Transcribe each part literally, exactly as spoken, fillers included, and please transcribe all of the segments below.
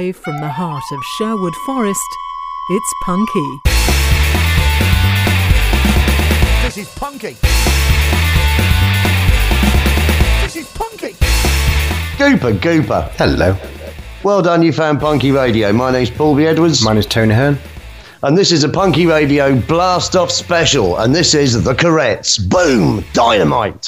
Live from the heart of Sherwood Forest, it's Punky. This is Punky. This is Punky. Gooper, Gooper. Hello. Well done, you found Punky Radio. My name's Paul B. Edwards. Mine is Tony Hearn. And this is a Punky Radio Blast Off Special. And this is The Corettes. Boom! Dynamite!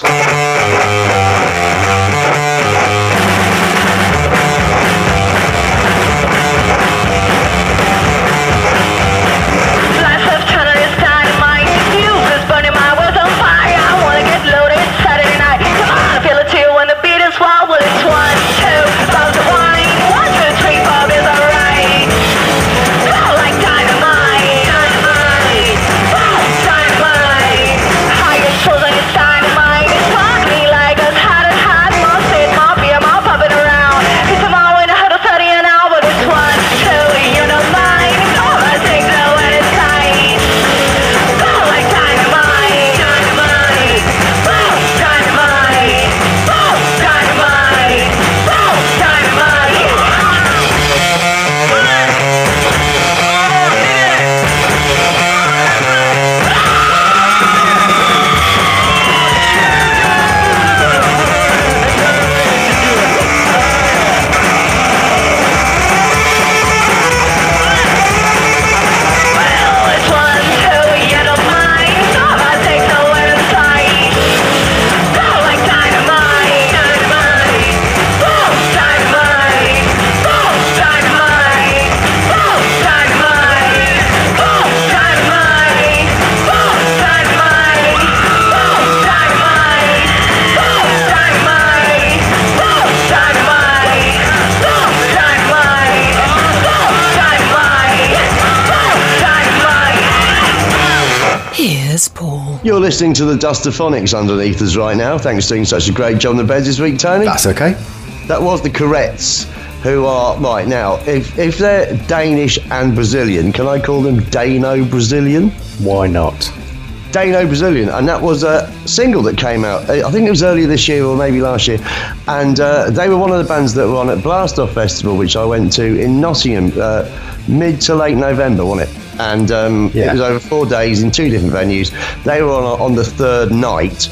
You're listening to the Dustaphonics underneath us right now. Thanks for doing such a great job on the beds this week, Tony. That's okay. That was the Corettes, who are, right now, if if they're Danish and Brazilian, can I call them Dano-Brazilian? Why not? Dano-Brazilian, and that was a single that came out, I think it was earlier this year or maybe last year, and uh, they were one of the bands that were on at Blast Off Festival, which I went to in Nottingham, uh, mid to late November, wasn't it? And um, yeah. It was over four days in two different venues. They were on on the third night.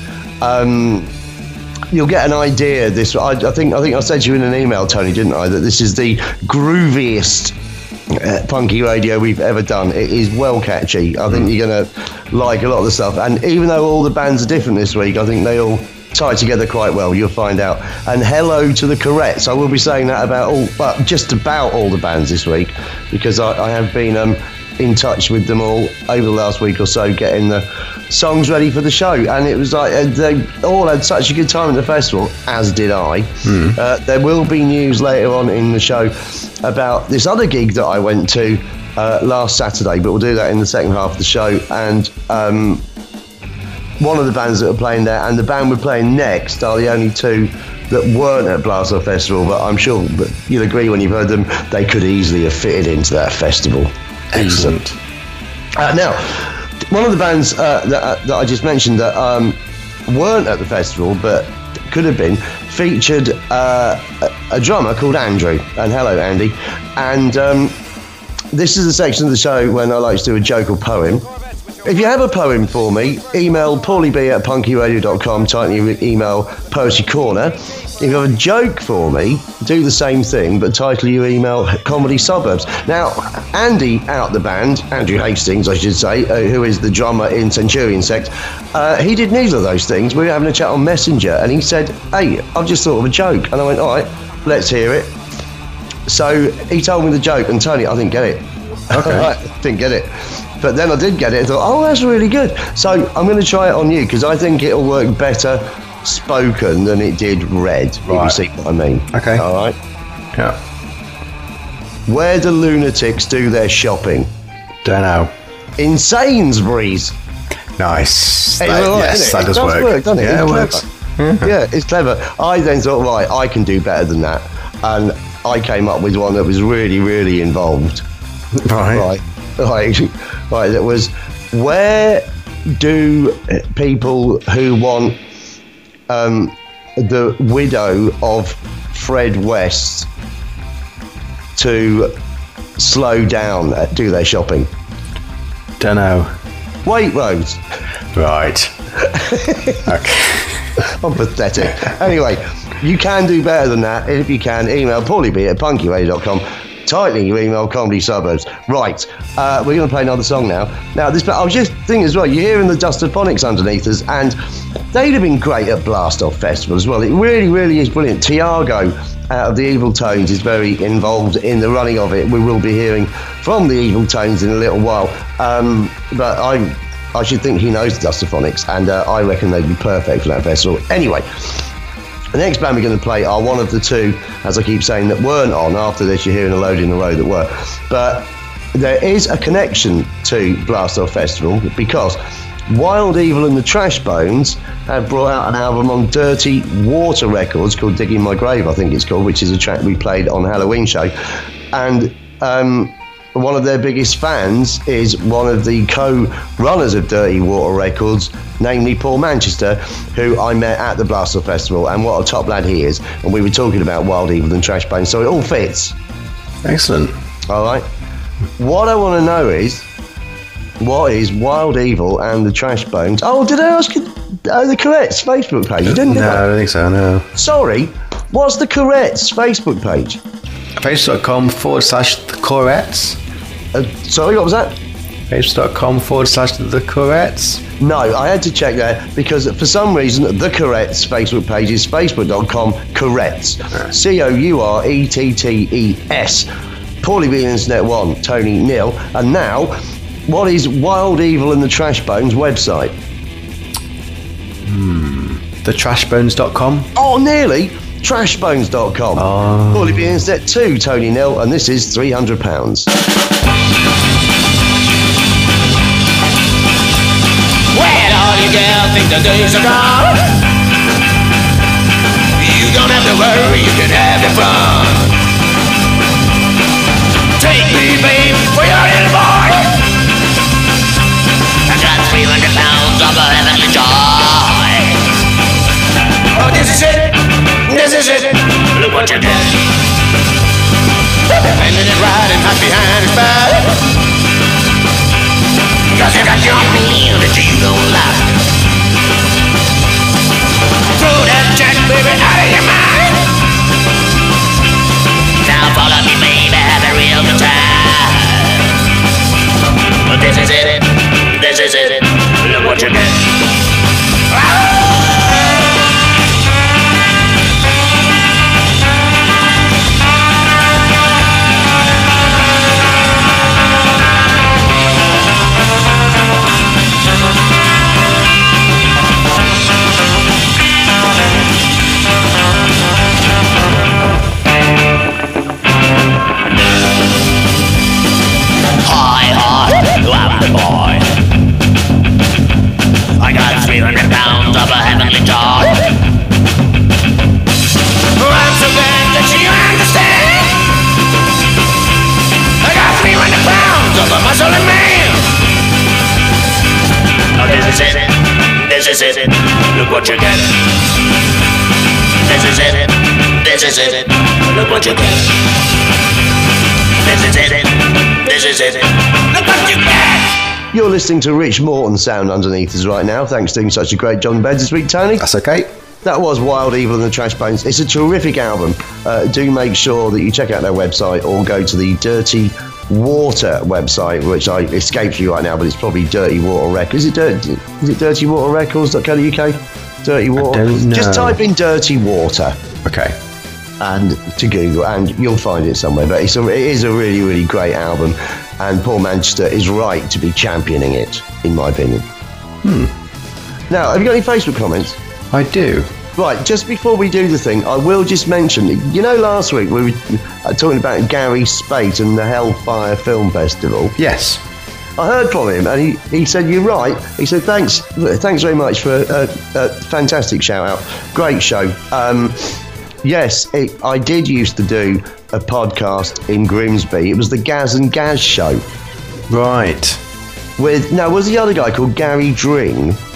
Um, you'll get an idea. This, I, I think, I think I said to you in an email, Tony, didn't I? That this is the grooviest uh, Punky Radio we've ever done. It is well catchy. I think mm. you're gonna like a lot of the stuff. And even though all the bands are different this week, I think they all tie together quite well. You'll find out. And hello to the Corettes. I will be saying that about all, well, just about all the bands this week, because I, I have been. Um, in touch with them all over the last week or so, getting the songs ready for the show, and it was like they all had such a good time at the festival, as did I. Mm. Uh, there will be news later on in the show about this other gig that I went to uh, last Saturday, but we'll do that in the second half of the show. And um, one of the bands that are playing there and the band we're playing next are the only two that weren't at Blast Off Festival, but I'm sure that you'll agree when you've heard them, they could easily have fitted into that festival. Excellent. Uh, now, one of the bands uh, that, uh, that I just mentioned that um, weren't at the festival but could have been featured uh, a, a drummer called Andrew. And hello, Andy. And um, this is a section of the show when I like to do a joke or poem. If you have a poem for me, email paulieb at punkyradio dot com, type in your email Poetry Corner. If you have a joke for me, do the same thing, but title your email Comedy Suburbs. Now, Andy out the band, Andrew Hastings, I should say, uh, who is the drummer in Centurion Sect, uh, he did neither of those things. We were having a chat on Messenger, and he said, hey, I've just thought of a joke. And I went, all right, let's hear it. So he told me the joke, and Tony, I didn't get it. Okay. I didn't get it. But then I did get it and thought, oh, that's really good. So I'm going to try it on you, because I think it'll work better spoken than it did read, right. If you see what I mean. Okay. All right. Yeah. Where do lunatics do their shopping? Don't know. In Sainsbury's. Nice. That, that, right, yes, that it does, does work. work, doesn't it? Yeah, it's it works. Mm-hmm. Yeah, it's clever. I then thought, right, I can do better than that. And I came up with one that was really, really involved. Right. Right. Right. Right. That was, where do people who want um, the widow of Fred West to slow down, uh, do their shopping? Don't know. Waitrose. Right. Okay. I'm pathetic. Anyway, you can do better than that. If you can, email paulieb at punkyradio dot com. Tightening your email, Comedy Suburbs. Right, uh, we're going to play another song now. Now, this I was just thinking as well, you're hearing the Dustaphonics underneath us, and they'd have been great at Blast Off Festival as well. It really, really is brilliant. Tiago out of the Evil Tones is very involved in the running of it. We will be hearing from the Evil Tones in a little while. Um, but I I should think he knows the Dustaphonics, and uh, I reckon they'd be perfect for that festival. Anyway, the next band we're going to play are one of the two, as I keep saying, that weren't on. After this, you're hearing a load in a row that were. But there is a connection to Blast Off Festival because Wild Evil and the Trash Bones have brought out an album on Dirty Water Records called Digging My Grave, I think it's called, which is a track we played on Halloween Show. And um, one of their biggest fans is one of the co-runners of Dirty Water Records, namely Paul Manchester, who I met at the Blast Off Festival, and what a top lad he is. And we were talking about Wild Evil and Trash Bones, so it all fits. Excellent. All right. What I want to know is, what is Wild Evil and the Trash Bones? Oh, did I ask you uh, the Corette's Facebook page? You didn't, did No, I? I don't think so, no. Sorry, what's the Corette's Facebook page? Facebook.com forward slash the Corettes. Uh, sorry, what was that? Facebook.com forward slash the Corettes. No, I had to check there because for some reason the Corette's Facebook page is facebook.com Corette's. C O U R E T T E S. Paulie B Internet one, Tony nil. And now, what is Wild Evil and the Trash Bones website? Hmm. the trash bones dot com. Oh, nearly. trash bones dot com. Oh. Paulie B Internet two, Tony nil. And this is three hundred pounds. Well, all you girls think the days are gone. You don't have to worry, you can have your fun. Take me, babe, for your little boy. I got three hundred pounds of a heavenly joy. Oh, this is it, this is it. Look what you did. Bending it right and hot behind his back. Cause you got your meal that you don't like. Throw that jack, baby, out of your mind. Now follow me, baby, have a real good time. But this is it, this is it. Look what you get. Hi, hi, I'm the boy. I got three hundred pounds of a heavenly joy. I'm so glad that you understand. I got three hundred pounds of a muscle man. Oh, this is it, this is it. Look what you get. This is it, this is it. Look what you get. This is it, this is it. Look what you get. You're listening to Rich Morton sound underneath us right now. Thanks for doing such a great job in bed this week, Tony. That's okay. That was Wild Evil and the Trash Bones. It's a terrific album. Uh, do make sure that you check out their website or go to the Dirty Water website, which I escapes you right now, but it's probably Dirty Water Records. Is it Dirty? Is it Dirty Water Records dot co dot U K? Dirty Water. I don't know. Just type in Dirty Water Okay. and to Google, and you'll find it somewhere. But it's a, it is a really, really great album, and Paul Manchester is right to be championing it, in my opinion. Hmm. Now, have you got any Facebook comments? I do. Right, just before we do the thing, I will just mention, you know, last week we were uh, talking about Gary Spate and the Hellfire Film Festival. Yes. I heard from him, and he, he said, you're right. He said, thanks thanks very much for a, a fantastic shout-out. Great show. Um, yes, it, I did used to do a podcast in Grimsby. It was the Gaz and Gaz show. Right. With, now, was the other guy called Gary Dring?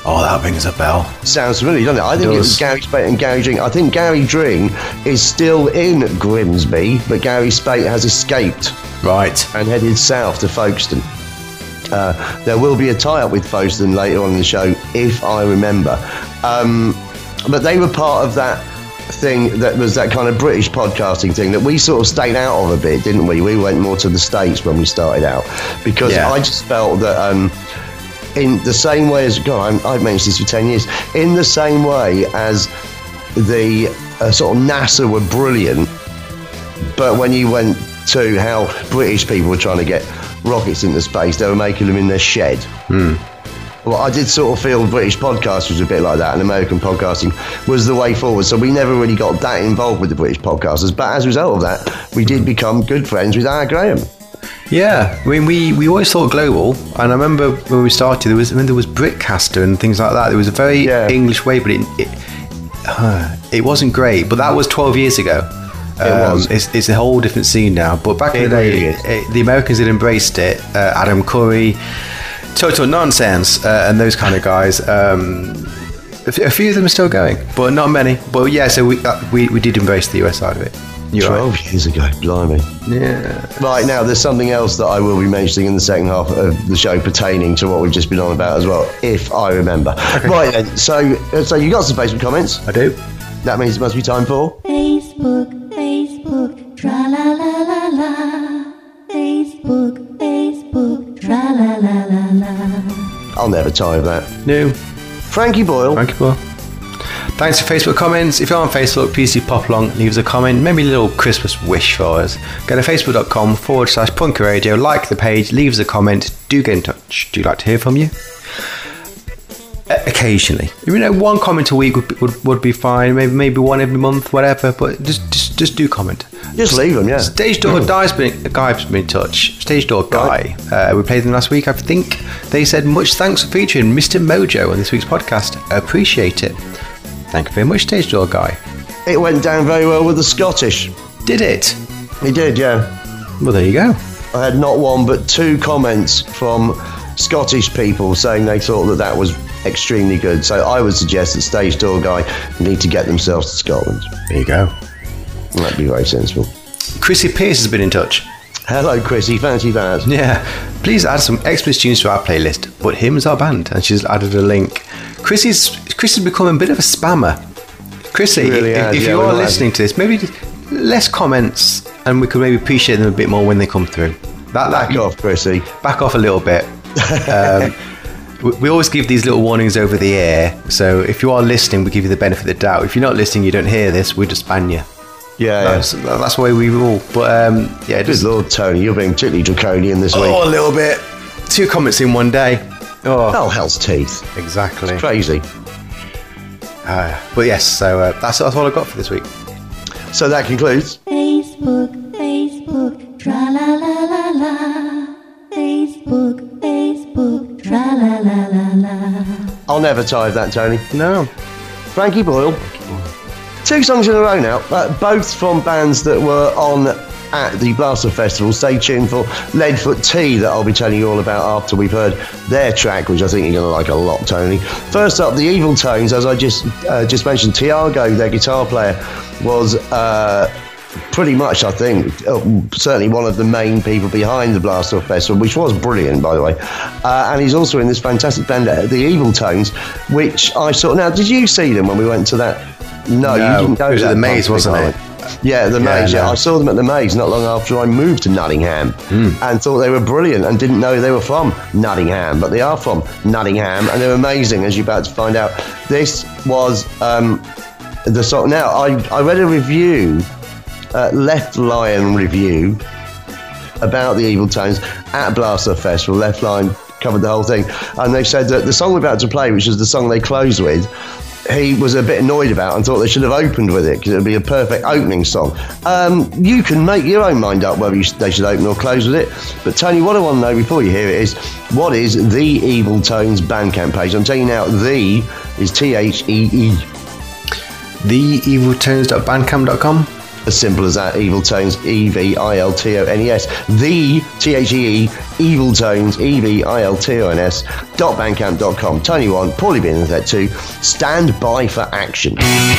Oh, that rings a bell. Sounds familiar, doesn't it? I think it, It was does. Gary Spate and Gary Dring. I think Gary Dring is still in Grimsby, but Gary Spate has escaped Right. and headed south to Folkestone. Uh, there will be a tie-up with Folkestone later on in the show, if I remember. Um, but they were part of that thing that was that kind of British podcasting thing that we sort of stayed out of a bit, didn't we? We went more to the States when we started out because Yeah. I just felt that um, in the same way as, God, I'm, I've mentioned this for ten years, in the same way as the uh, sort of NASA were brilliant, but when you went to how British people were trying to get rockets into space, they were making them in their shed. Well, I did sort of feel British podcast was a bit like that, and American podcasting was the way forward. So we never really got that involved with the British podcasters. But as a result of that, we did become good friends with R. Graham. Yeah, I mean, we, we always thought global, and I remember when we started, there was when there was Britcaster and things like that. There was a very Yeah. English way, but it it, uh, it wasn't great. But that was twelve years ago. It was. It's, it's a whole different scene now. But back in It the day, really is. it, the Americans had embraced it. Uh, Adam Curry, Total Nonsense, uh, and those kind of guys. Um, a, f- a few of them are still going, but not many. But yeah, so we uh, we, we did embrace the U S side of it. You're twelve right. years ago, blimey. Yeah. Right, now there's something else that I will be mentioning in the second half of the show pertaining to what we've just been on about as well, if I remember. Right then, so uh, so you got some Facebook comments. I do. That means it must be time for... Facebook, Facebook, tra la la la la. Facebook, Facebook, tra la la la la. I'll never tire of that. No. Frankie Boyle. Thank you, Paul. Thanks for Facebook comments. If you're on Facebook, please do pop along, leave us a comment, maybe a little Christmas wish for us. Go to facebook.com forward slash Punky Radio, like the page, leave us a comment, do get in touch. Do you like to hear from you? Uh, occasionally. You know, one comment a week would be, would, would be fine, maybe maybe one every month, whatever, but just just, just do comment. Just leave them, yeah. Stage Door Guy's been, Guy's been in touch. Stage Door Guy. Uh, we played them last week, I think. They said, much thanks for featuring Mister Mojo on this week's podcast. Appreciate it. Thank you very much, Stage Door Guy. It went down very well with the Scottish. Did it? He did, yeah. Well, there you go. I had not one but two comments from Scottish people saying they thought that that was extremely good. So I would suggest that Stage Door Guy need to get themselves to Scotland. There you go. That'd be very sensible. Chrissy Pierce has been in touch. Hello, Chrissy. Fancy that. Yeah. Please add some Xmas tunes to our playlist. But him's our band. And she's added a link. Chrissy's Chrissy's become a bit of a spammer. Chrissy, She really if, has, if yeah, you we are might listening to this, maybe just less comments and we could maybe appreciate them a bit more when they come through. That, that Back off, Chrissy. Back off a little bit. Um, we, we always give these little warnings over the air. So if you are listening, we give you the benefit of the doubt. If you're not listening, you don't hear this, we just ban you. Yeah, That's, yeah. that's the way we rule. But um, yeah, Good just Lord, Tony, you're being particularly draconian this week. oh, a little bit. Two comments in one day. Oh, Oh, hell's teeth. exactly. Crazy. Uh, but yes, so uh, that's that's all I got for this week. So that concludes. Facebook, Facebook, tra la la la la. Facebook, Facebook, tra la la la la. I'll never tire of that, Tony. No. Frankie Boyle. Two songs in a row now, uh, both from bands that were on at the Blaster Festival. Stay tuned for Leadfoot Tea that I'll be telling you all about after we've heard their track, which I think you're going to like a lot, Tony. First up, the Evil Tones, as I just uh, just mentioned. Tiago, their guitar player, was uh, pretty much, I think, uh, certainly one of the main people behind the Blaster Festival, which was brilliant, by the way. Uh, and he's also in this fantastic band, uh, the Evil Tones, which I saw. Now, did you see them when we went to that? No, No, you didn't go it was to at that the Maze, punk wasn't night. it? Yeah, the Yeah, Maze. Yeah, no. I saw them at the Maze not long after I moved to Nottingham, and thought they were brilliant, and didn't know they were from Nottingham, but they are from Nottingham, and they're amazing, as you're about to find out. This was um, the song. Now, I I read a review, uh, Left Lion review, about the Evil Tones at Blaster Festival. Left Lion covered the whole thing, and they said that the song we're about to play, which is the song they closed with, he was a bit annoyed about and thought they should have opened with it because it would be a perfect opening song. Um, you can make your own mind up whether you sh- they should open or close with it. But Tony, what I want to know before you hear it is, what is the Evil Tones Bandcamp page? I'm telling you now, the is T H E E. the evil tones dot bandcamp dot com. As simple as that. Evil Tones, E V I L T O N E S. The T H E E, Evil Tones, E V I L T O N S, dot bandcamp dot com. Tony one, Paulie B Internet two. Stand by for action.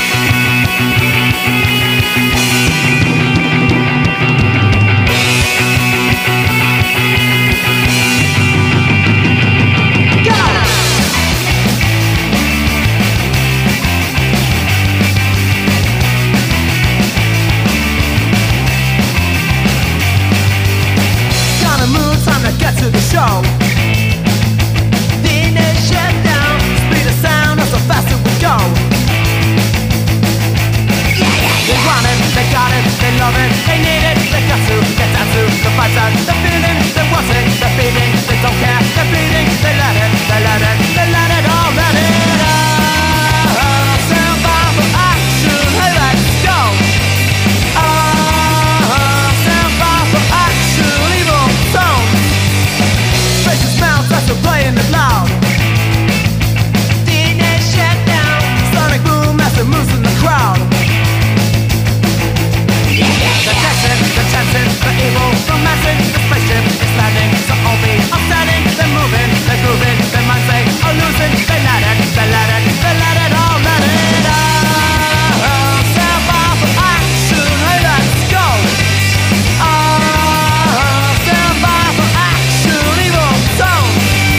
Show. The net shut down, speed of sound, so faster we go. Yeah, yeah, yeah. They want it, they got it, they love it, they need it, they got to get down to the fight out. The feeling, they want it, they're feeling, they don't care, they're bleeding, they let it, they let it, they let it all, let it out. Stand by for action, hey, let's go. Ah, stand by for action, evil zone. Faces playing it loud. D N A shut down. Sonic boom as it moves in the crowd. The testing, the testing, the evil, the massing, the spaceship is landing. So all be upstanding, they're moving, they're grooving. They might say, oh losing, they let it, they let it, they let it all, let it out. Stand by for action, hey let's go. Ah, stand by for action, evil zone.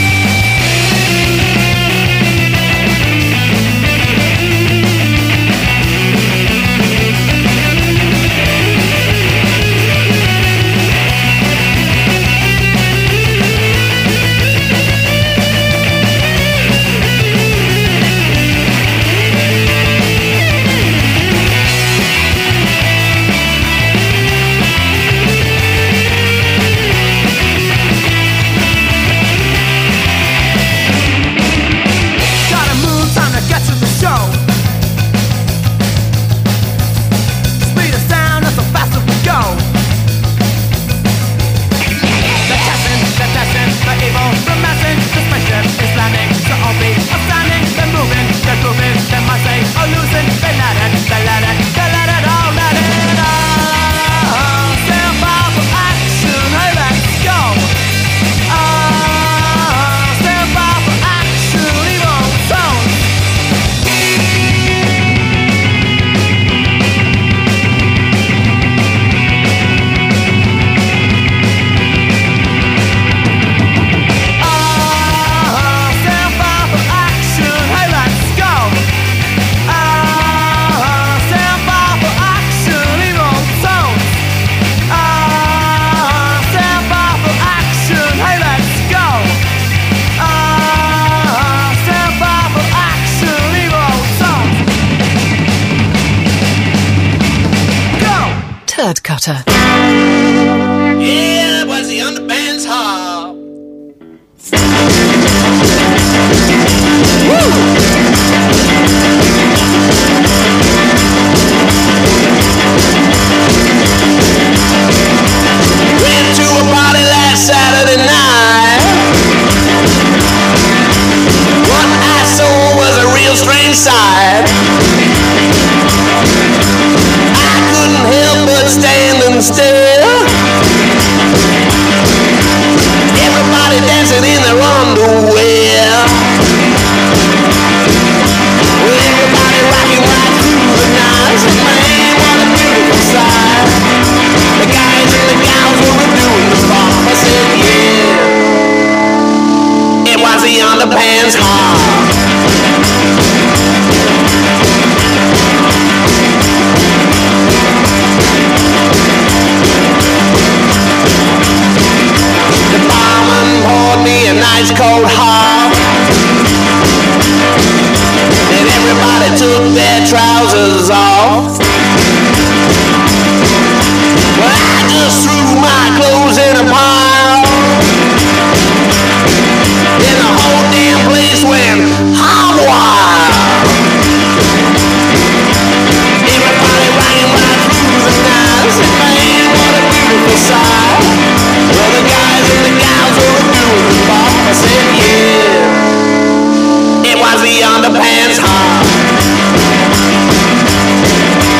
Turd Cutter. Yeah, it was the underpants hall. Went to a party last Saturday night. What I saw was a real strange sight. I couldn't help but stand and stare. Everybody dancing in their underwear. Well, everybody rocking right through the night. Man, what a beautiful sight. The guys and the gals were doing the bump. I said, yeah, it was the underpants hall. The barman poured me a nice cold hog. And everybody took their trousers off. Well, I just threw my clothes in a pile. And the whole damn place went hog wild. Everybody ran right through the night. And man, what a beautiful sight. Well, the guys and the gals were doing the bop. I said, yeah, it was the underpants hall.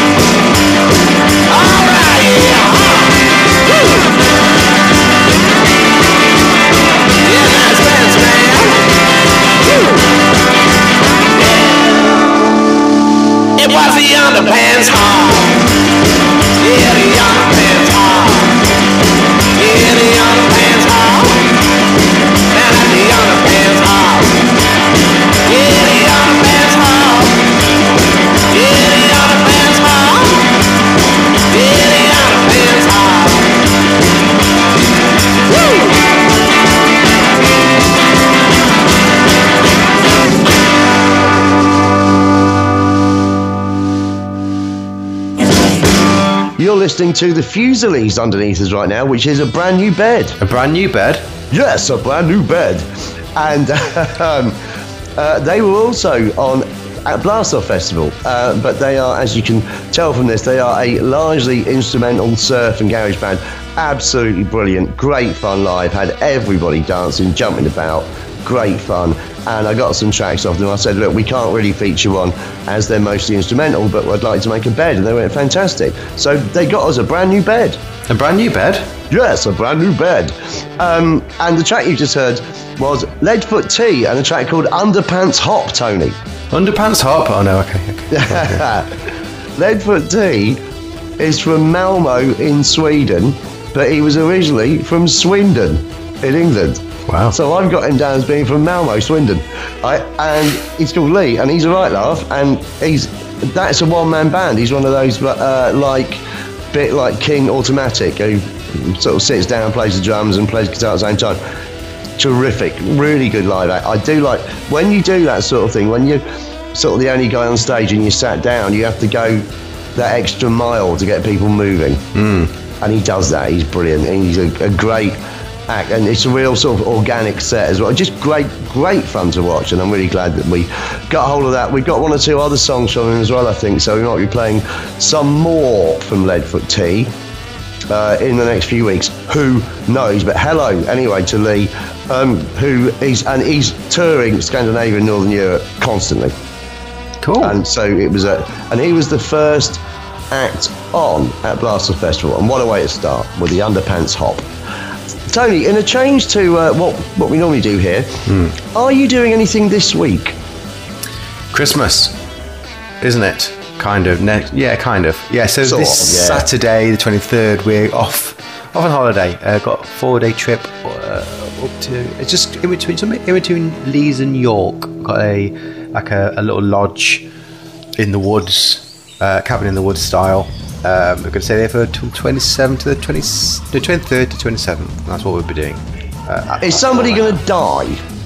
listening to the Fusilies underneath us right now, which is a brand new bed. A brand new bed? Yes, a brand new bed. And um, uh, they were also on at Blast Off Festival, uh, but they are, as you can tell from this, they are a largely instrumental surf and garage band. Absolutely brilliant, great fun live, had everybody dancing, jumping about, great fun. And I got some tracks off them. I said, look, we can't really feature one as they're mostly instrumental, but I'd like to make a bed. And they went, fantastic. So they got us a brand new bed. A brand new bed? Yes, a brand new bed. Um, and the track you just heard was Leadfoot Tea and a track called Underpants Hop, Tony. Underpants Hop? Oh, no, okay. okay. Leadfoot Tea is from Malmo in Sweden, but he was originally from Swindon in England. Wow. So I've got him down as being from Malmo, Swindon. I, and he's called Lee, and he's a right laugh, and he's that's a one-man band. He's one of those, uh, like, bit like King Automatic, who sort of sits down, plays the drums, and plays guitar at the same time. Terrific, really good live act. I do like, when you do that sort of thing, when you're sort of the only guy on stage and you sat down, you have to go that extra mile to get people moving. Mm. And he does that, he's brilliant, and he's a, a great act, and it's a real sort of organic set as well. Just great, great fun to watch, and I'm really glad that we got hold of that. We've got one or two other songs from him as well, I think, so we might be playing some more from Leadfoot Tea uh, in the next few weeks. Who knows? But hello, anyway, to Lee, um, who is, and he's touring Scandinavia and Northern Europe constantly. Cool. And so it was a, and he was the first act on at Blast Off Festival, and what a way to start with the Underpants Hop. Tony, in a change to uh, what what we normally do here, mm. are you doing anything this week? Christmas, isn't it? Kind of. Ne- yeah, kind of. Yeah. So sort this of, yeah. Saturday, the twenty-third, we're off off on holiday. Uh, got a four-day trip uh, up to. It's just in between in between Leeds and York. Got a like a, a little lodge in the woods, uh, cabin in the woods style. Um, we're going to stay there for twenty-seventh to the twenty, the twenty-third to twenty-seventh. That's what we'll be doing. Uh, Is somebody going to die?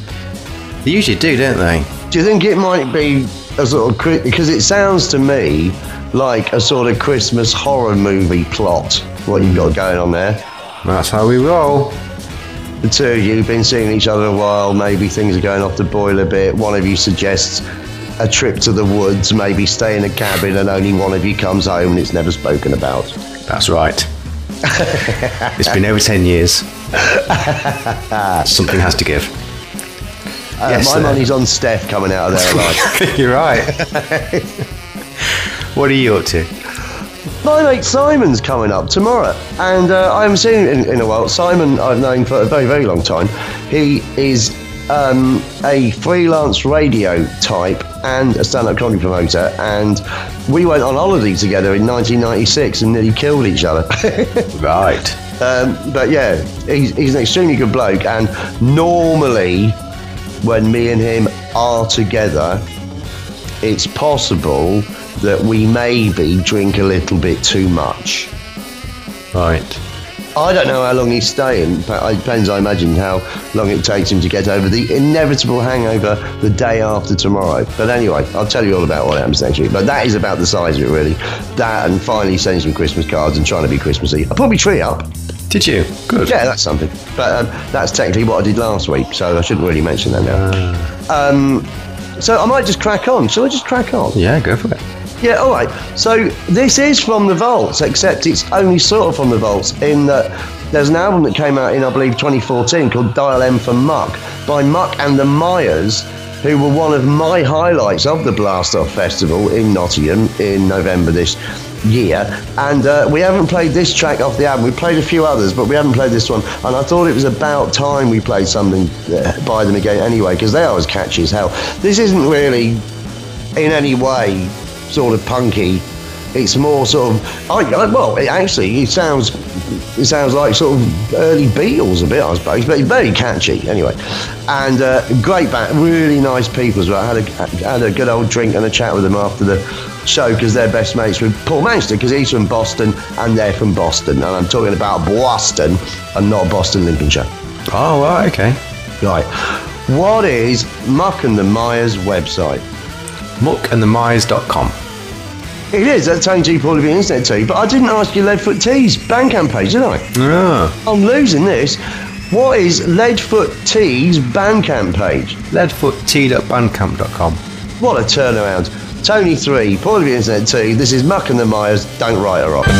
They usually do, don't they? Do you think it might be a sort of, because it sounds to me like a sort of Christmas horror movie plot, what you've got going on there? That's how we roll. The two of you have been seeing each other a while, maybe things are going off the boil a bit, one of you suggests a trip to the woods, maybe stay in a cabin, and only one of you comes home and it's never spoken about. That's right. It's been over ten years. Something has to give. Uh, yes, my uh, money's on Steph coming out of there alive. You're right. What are you up to? My mate Simon's coming up tomorrow, and uh, I haven't seen him in, in a while. Simon I've known for a very, very long time. He is um, a freelance radio type and a stand-up comedy promoter, and we went on holiday together in nineteen ninety-six and nearly killed each other. Right. Um, but yeah, he's, he's an extremely good bloke, and normally when me and him are together, it's possible that we maybe drink a little bit too much. Right. I don't know how long he's staying, but it depends, I imagine, how long it takes him to get over the inevitable hangover the day after tomorrow. But anyway, I'll tell you all about what happens next week. But that is about the size of it, really. That, and finally sending some Christmas cards and trying to be Christmassy. I put my tree up. Did you? Good. Yeah, that's something. But um, that's technically what I did last week, so I shouldn't really mention that now. Uh. Um, so I might just crack on. Shall I just crack on? Yeah, go for it. Yeah, all right. So this is from the vaults, except it's only sort of from the vaults in that there's an album that came out in, I believe, twenty fourteen called Dial M for Muck by Muck and the Myers, who were one of my highlights of the Blast Off Festival in Nottingham in November this year. And uh, we haven't played this track off the album. We played a few others, but we haven't played this one. And I thought it was about time we played something uh, by them again anyway, because they are as catchy as hell. This isn't really in any way sort of punky. It's more sort of, I, I, well, it actually, it sounds, it sounds like sort of early Beatles a bit, I suppose, but it's very catchy anyway. And uh, great band, really nice people as well. I had a, had a good old drink and a chat with them after the show, because they're best mates with Paul Manchester, because he's from Boston and they're from Boston. And I'm talking about Boston and not Boston, Lincolnshire. Oh, right, okay. Right. What is Muck and the Myers website? muck and the myers dot com. It is at Tony G. Paul of the Internet too, but I didn't ask you Leadfoot Tea's Bandcamp page, did I? No. I'm losing this. What is Leadfoot Tea's Bandcamp page? leadfoot tea dot bandcamp dot com. What a turnaround. Tony three, Paul of the Internet two, this is Muck and the Myers, Don't Write Her Off.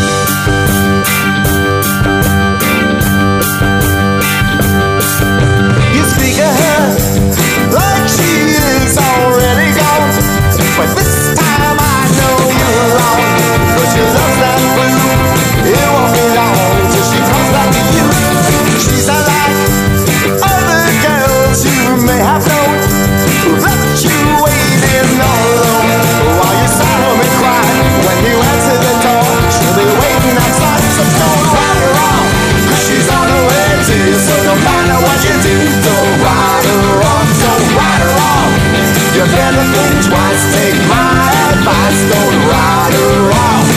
You speak of her like she is already gone, but this time I know you're wrong, because your love's that blue, it won't be long till she comes back to you. She's unlike other girls you may have known, who left you waiting all alone, while you sat home and cried when you answered the door. She'll be waiting outside, so don't write her off, 'cause she's on her way to you. So no matter what you do, don't write her off, don't write her off. You better think twice, take my advice, don't write her off.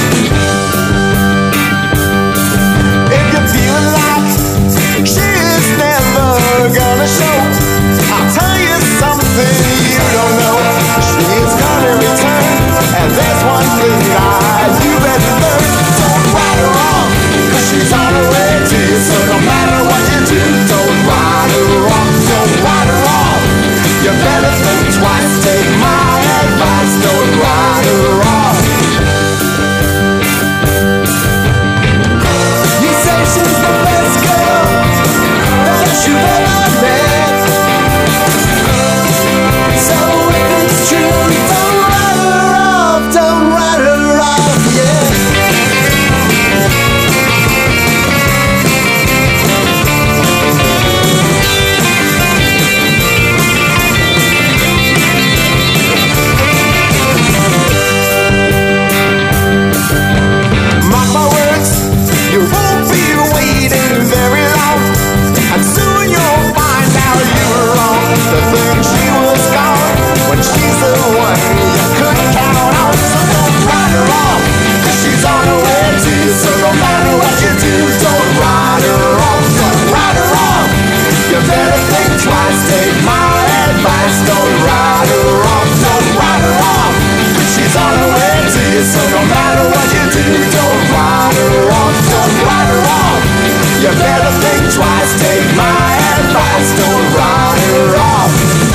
If you're feeling like she is never gonna show, I'll tell you something you don't know. She is gonna return, and there's one thing I you better learn. Don't write her off, 'cause she's on her way to you. So no matter what you do, don't write her off, don't write her off. You better think twice, take my advice, don't write her off. You say she's the best girl that you've ever met, so if it's true, don't write her off, don't write her off, yeah. Mark my words, you won't be waiting very long, and soon you'll find out you were wrong. The thing she was gone, when she's the one you couldn't count on. So don't write her off, 'cause she's on her way to you. So no matter what you do, don't write her off, don't write her off. You better think twice, take my advice, don't write her off, don't write her off. 'Cause she's on her way to you. So no matter what you do, don't write her off, don't write her off. You better think twice, take my advice, don't write her off.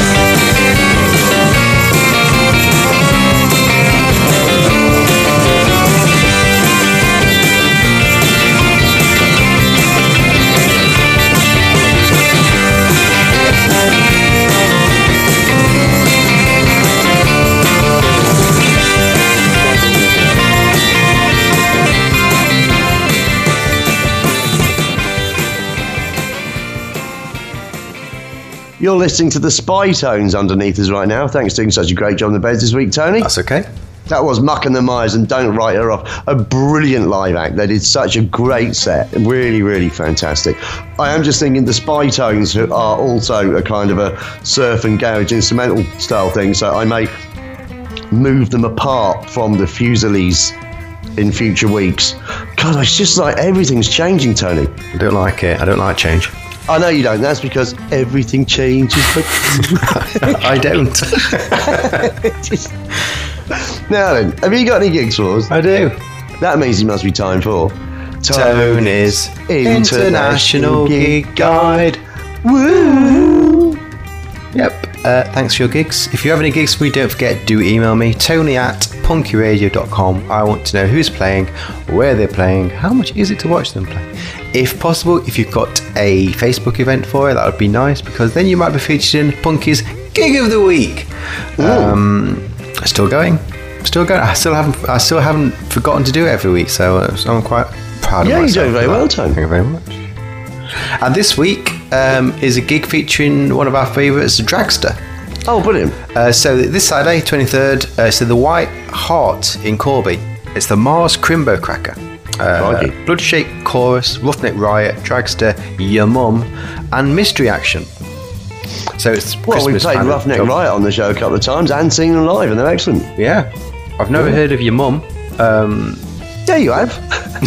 You're listening to the Spy Tones underneath us right now. Thanks for doing such a great job on the beds this week, Tony. That's okay. That was Muck and the Myers and Don't Write Her Off. A brilliant live act. They did such a great set. Really, really fantastic. I am just thinking the Spy Tones who are also a kind of a surf and garage instrumental style thing, so I may move them apart from the Fusilies in future weeks. God, it's just like everything's changing, Tony. I don't like it. I don't like change. I know you don't. That's because everything changes. I don't. Just... Now then, have you got any gigs for us? I do. That means it must be time for Tony's International Gig Guide. Woo! Yep. Uh, thanks for your gigs. If you have any gigs for me, don't forget, do email me, Tony at punky radio dot com. I want to know who's playing, where they're playing, how much is it to watch them play. If possible, if you've got a Facebook event for it, that would be nice, because then you might be featured in Punky's Gig of the Week. Um, still going, still going. I still haven't, I still haven't forgotten to do it every week, so, uh, so I'm quite proud Yeah, of myself. you're doing very well, Tony. Thank you very much. And this week um, is a gig featuring one of our favourites, Dragster. Oh, brilliant. Uh, so this Saturday, twenty-third, uh, so the White Hart in Corby. It's the Mars Crimbo Cracker. Uh, Crikey. Bloodshake Chorus, Roughneck Riot, Dragster, Your Mum, and Mystery Action. So it's Well, we Christmas played kind of Roughneck job. Riot on the show a couple of times and seen them live, and they're excellent. Yeah. I've never heard of Your Mum. Um, Yeah, you have.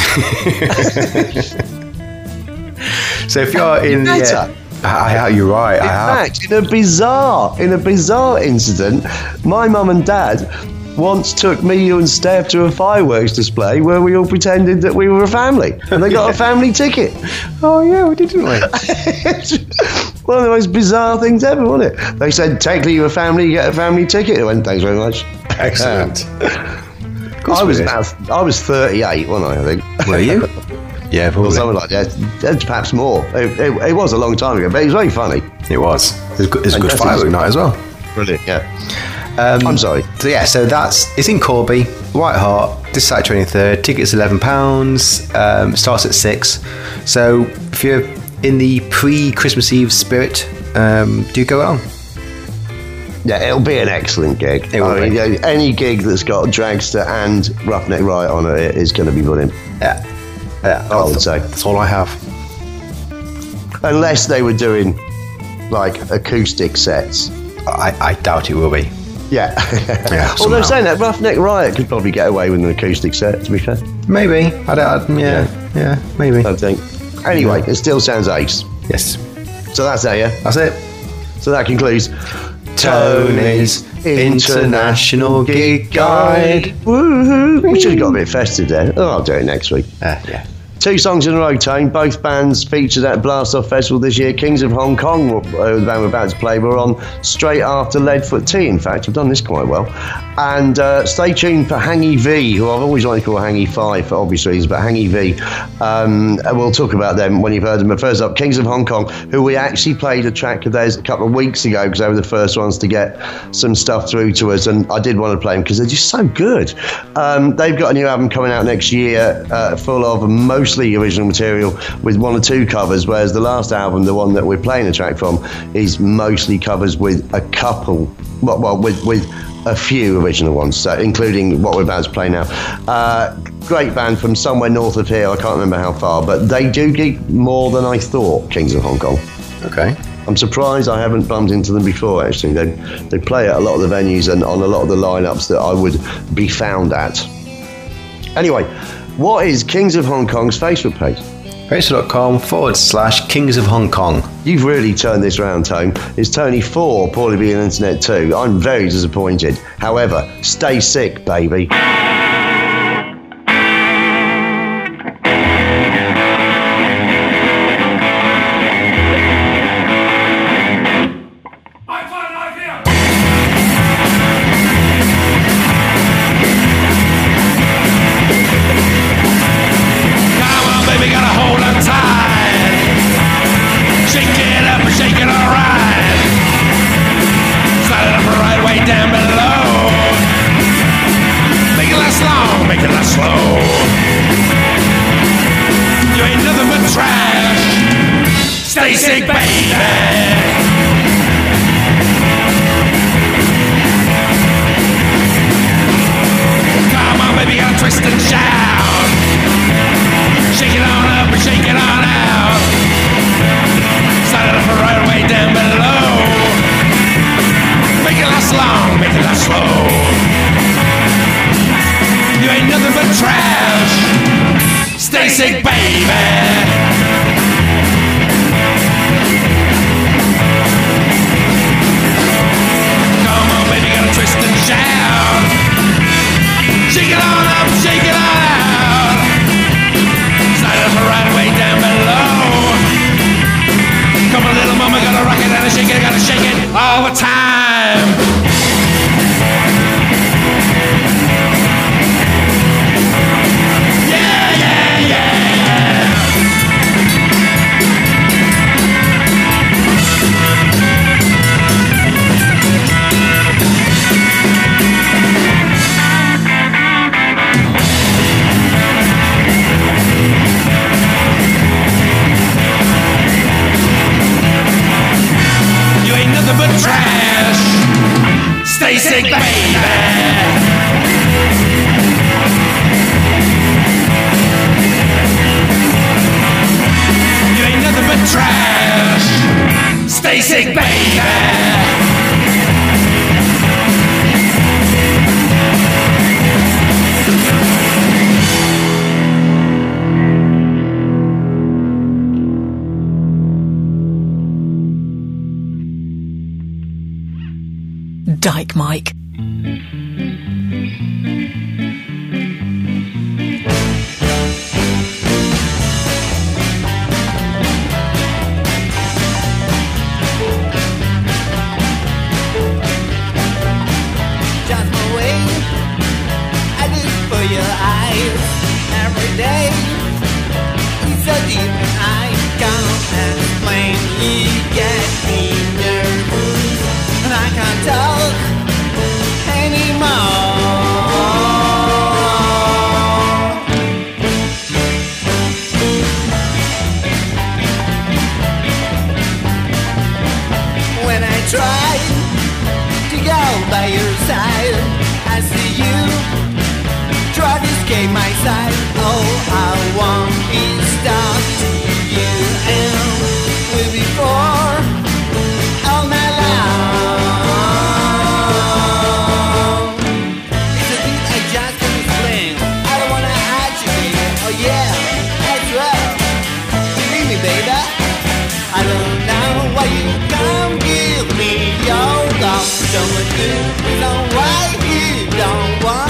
so if you're in the... Better. Uh, I, I, you're right, I In have. fact, in a bizarre, in a bizarre incident, my mum and dad once took me, you and Steph to a fireworks display where we all pretended that we were a family. And they got Yeah. a family ticket. Oh, yeah, we did, didn't we? One of the most bizarre things ever, wasn't it? They said, technically you're a family, you get a family ticket. I went, thanks very much. Excellent. I was we did. about, I was thirty-eight, wasn't I, I think? Were you? Yeah, Or probably. something like that. That's perhaps more. It, it, it was a long time ago, but it was very funny. It was. It was, good- it was a good Fantastic. firework night as well. Brilliant, yeah. Um, I'm sorry. So yeah, so that's it's in Corby, White Hart, this Saturday twenty-third. Tickets eleven pounds. Um, starts at six. So if you're in the pre-Christmas Eve spirit, um, do go along. Yeah, it'll be an excellent gig. It will I mean, be. yeah, any gig that's got Dragster and Roughneck Riot on it is going to be brilliant. Yeah, yeah. I would say. That's all I have. Unless they were doing like acoustic sets. I, I doubt it will be. Yeah. Yeah, Although somehow. saying that, Roughneck Riot could probably get away with an acoustic set, to be fair. Maybe. I don't. I, yeah, yeah. Maybe. I think. Anyway, it still sounds ace. Yes. So that's that, yeah? That's it. So that concludes Tony's International Gig Guide. Woohoo! We should have got a bit festive there. Oh, I'll do it next week. Uh, yeah. Two songs in a row, Tone. Both bands featured at Blast Off Festival this year. Kings of Hong Kong, uh, the band we're about to play, were on straight after Leadfoot Tea. In fact, I've done this quite well. And uh, stay tuned for Hangy V, who I've always wanted to call Hangy Five for obvious reasons, but Hangy V. Um, and we'll talk about them when you've heard them. But first up, Kings of Hong Kong, who we actually played a track of theirs a couple of weeks ago because they were the first ones to get some stuff through to us, and I did want to play them because they're just so good. Um, they've got a new album coming out next year, uh, full of mostly original material with one or two covers, whereas the last album, the one that we're playing a track from, is mostly covers with a couple, well, well with, with a few original ones, so including what we're about to play now. Uh, great band from somewhere north of here, I can't remember how far, but they do gig more than I thought, Kings of Hong Kong. Okay. I'm surprised I haven't bumped into them before, actually. They, they play at a lot of the venues and on a lot of the lineups that I would be found at. Anyway, what is Kings of Hong Kong's Facebook page? Facebook.com forward slash Kings of Hong Kong. You've really turned this round, Tone. It's Tony four, Paulie B and Internet two. I'm very disappointed. However, stay sick, baby. Come on, baby, gotta hold on tight. Shake it up and shake it alright. Slide it up right way down below. Make it last long, make it last slow. You ain't nothing but trash. Stay sick, baby. Come on, baby, gotta twist and shout. Shake it on up and shake it on out. Slide it up right way down below. Make it last long, make it last slow. You ain't nothing but trash. Stay sick, baby. Come on, baby, gotta twist and shout. Shake it on up, shake it on out. Slide it up right way down below. Come on, little mama, gotta rock it and shake it, gotta shake it all the time. Yeah, yeah, yeah. You ain't nothing but trash. Stay sick, baby. You ain't nothing but trash. Stay sick, baby. Dyke Mike. Just the way I look for your eyes every day. It's so deep and I can't explain. You get me nervous and I can't talk anymore. When I try to go by your side, I see you try to escape my sight. All I want is talk to you and we'll be for all night long. It's a thing I just can't explain. I don't wanna hide you, baby. Oh yeah, that's right. Believe me, baby. I don't know why you can't give me your love. Don't look good, know why you don't want.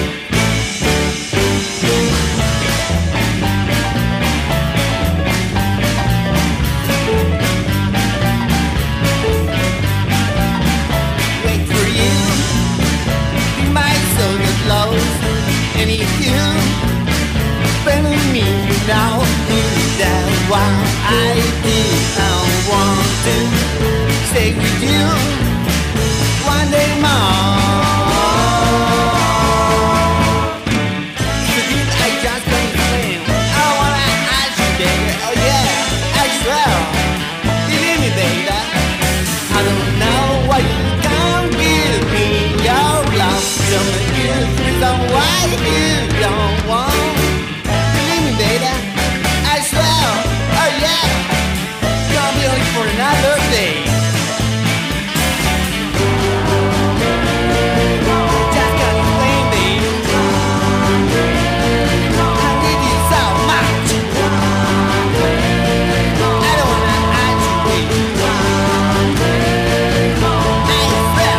Wait for you, my soul gets lost, and if you spend with me now, that's why I did. I want to stay with you one day more. It's a thing I just can't explain. I wanna ask you, baby. Oh yeah, I swear. Believe me, baby. I don't know why you can't give me your love. Don't give me some why you don't want. Believe me, baby. I swear. Oh yeah. Gonna be only for another day. Just can't explain, baby. I need you so much. I don't wanna hide you, baby. I swear,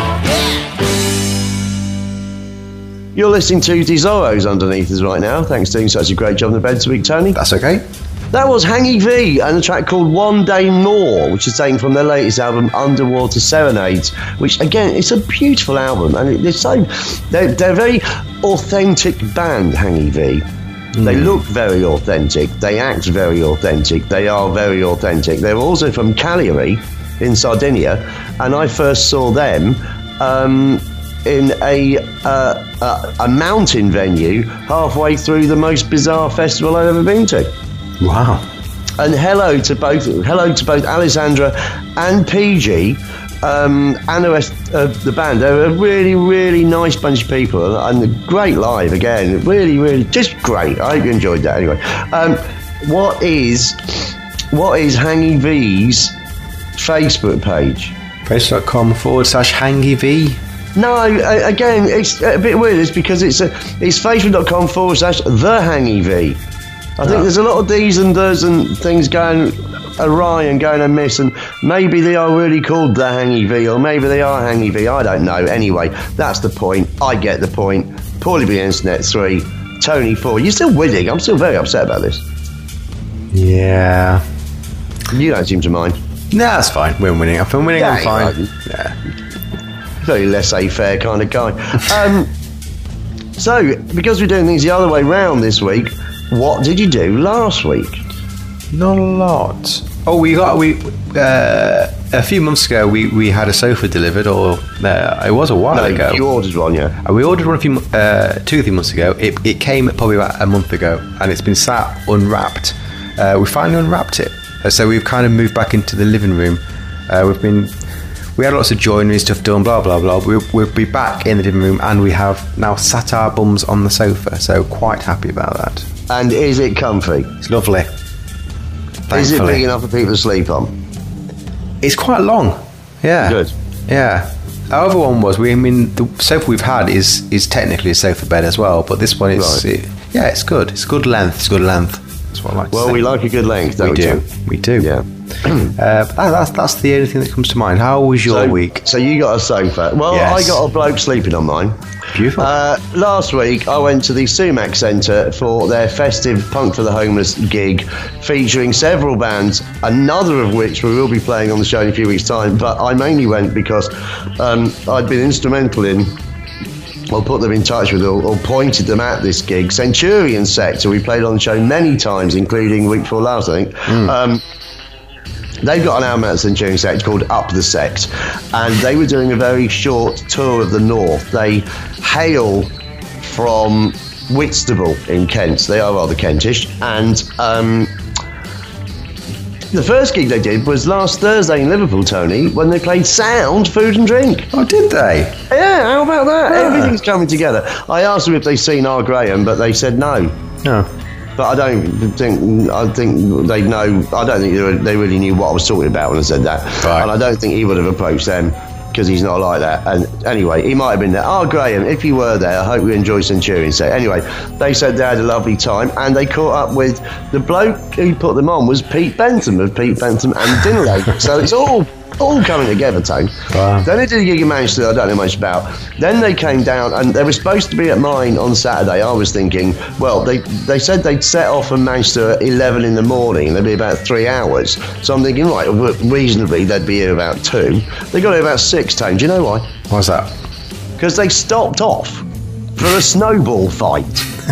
yeah. You're listening to Desoros underneath us right now. Thanks for doing such a great job in the bed this week, Tony. That's okay. That was Hangy V and a track called One Day More, which is taken from their latest album, Underwater Serenades, which, again, it's a beautiful album. And they're so, they're, they're a very authentic band, Hangy V. Mm. They look very authentic. They act very authentic. They are very authentic. They're also from Cagliari in Sardinia, and I first saw them um, in a, uh, a a mountain venue halfway through the most bizarre festival I've ever been to. Wow. And hello to both hello to both Alessandra and P G um, and the rest of the band. They're a really, really nice bunch of people and great live again. Really, really, just great. I hope you enjoyed that anyway. Um, what is what is Hangy V's Facebook page? Facebook.com forward slash Hangy V. No, I, again, it's a bit weird. It's because it's a, it's Facebook.com forward slash the Hangy V. I think there's a lot of D's and does and things going awry and going amiss, and maybe they are really called the Hangy V, or maybe they are Hangy V. I don't know. Anyway, that's the point. I get the point. Paulie B Internet three, Tony four. You're still winning. I'm still very upset about this. Yeah. You don't seem to mind. No, that's fine. We're winning. If I'm winning, Yeah, I'm fine. right. Yeah. Very laissez-faire kind of guy. Um, so, because we're doing things the other way round this week, what did you do last week? Not a lot. Oh, we got we uh, a few months ago. We, we had a sofa delivered, or uh, it was a while No, ago. you ordered one, yeah. Uh, we ordered one a few, uh, two or three months ago. It, it came probably about a month ago, and it's been sat unwrapped. Uh, we finally unwrapped it, uh, so we've kind of moved back into the living room. Uh, we've been we had lots of joinery stuff done, blah blah blah. We'll, we'll be back in the living room, and we have now sat our bums on the sofa. So quite happy about that. And is it comfy? It's lovely. Is it Thankfully. big enough for people to sleep on? It's quite long. Yeah. Good. Yeah. Our other one was, we I mean, the sofa we've had is is technically a sofa bed as well, but this one is, Right. it, yeah, it's good. It's good length. It's good length. That's what I like to Well, say. we like a good length, don't we we? do. Tim? We do. Yeah. uh, but that, that's that's the only thing that comes to mind. How was your so, week? So you got a sofa. Well, Yes. I got a bloke sleeping on mine. Beautiful. Uh, last week, I went to the Sumac Centre for their festive Punk for the Homeless gig, featuring several bands, another of which we will be playing on the show in a few weeks' time. But I mainly went because um, I'd been instrumental in, or put them in touch with, or, or pointed them at this gig, Centurion Sect, who we played on the show many times, including week before last, I think. Mm. Um, They've got an album at Centurion Sect called Up the Sect, and they were doing a very short tour of the North. They hail from Whitstable in Kent. They are rather Kentish, and um, the first gig they did was last Thursday in Liverpool, Tony, when they played Sound, Food and Drink. Oh, did they? Yeah, how about that? Yeah. Everything's coming together. I asked them if they'd seen R. Graham, but they said no. No. But I don't think I think they know. I don't think they, were, they really knew what I was talking about when I said that. Right. And I don't think he would have approached them because he's not like that. And anyway, he might have been there. Oh, Graham, if you were there, I hope you enjoyed Centurion Sect. Anyway, they said they had a lovely time, and they caught up with the bloke who put them on was Pete Bentham of Pete Bentham and Dinner Lady. So it's all. all coming together, Tone. Wow. Then they did a gig in Manchester I don't know much about. Then they came down, and they were supposed to be at mine on Saturday. I was thinking, well, they they said they'd set off from Manchester at eleven in the morning, and they'd be about three hours. So I'm thinking, right, reasonably, they'd be here about two. They got here about six, Tone. Do you know why? What's that? Because they stopped off for a snowball fight.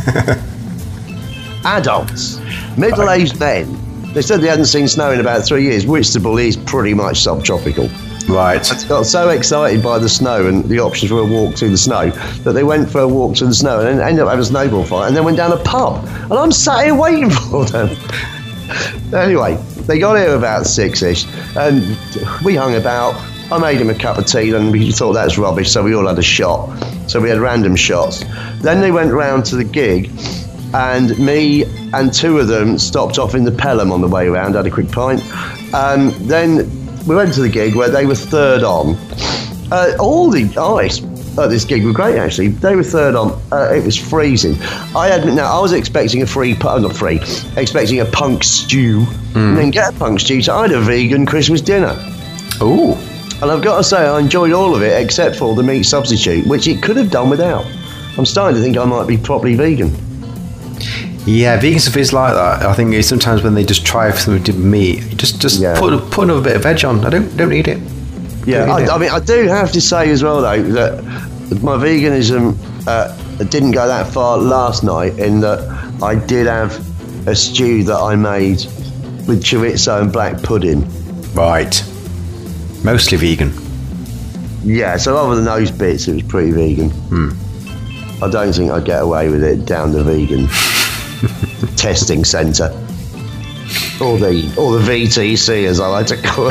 Adults, middle-aged men. They said they hadn't seen snow in about three years. Whitstable is pretty much subtropical. Right. They got so excited by the snow and the options for a walk through the snow that they went for a walk through the snow and then ended up having a snowball fight and then went down a pub. And I'm sat here waiting for them. Anyway, they got here about six-ish and we hung about. I made him a cup of tea and we thought that's rubbish, so we all had a shot. So we had random shots. Then they went round to the gig, and me and two of them stopped off in the Pelham on the way around, had a quick pint. Um, then we went to the gig where they were third on. Uh, all the artists at this gig were great, actually. They were third on. Uh, it was freezing. I admit, now, I was expecting a free, pu- not free, expecting a punk stew. Mm. And then get a punk stew, so I had a vegan Christmas dinner. Ooh. And I've got to say, I enjoyed all of it except for the meat substitute, which it could have done without. I'm starting to think I might be properly vegan. Yeah, vegan stuff is like that. I think sometimes when they just try something with meat, just just Yeah. put put another bit of veg on. I don't don't need it. Yeah, Don't need I, it. I mean, I do have to say as well, though, that my veganism uh, didn't go that far last night in that I did have a stew that I made with chorizo and black pudding. Right. Mostly vegan. Yeah, so other than those bits, it was pretty vegan. Hmm. I don't think I'd get away with it down the vegan testing centre. Or the, or the V T C, as I like to call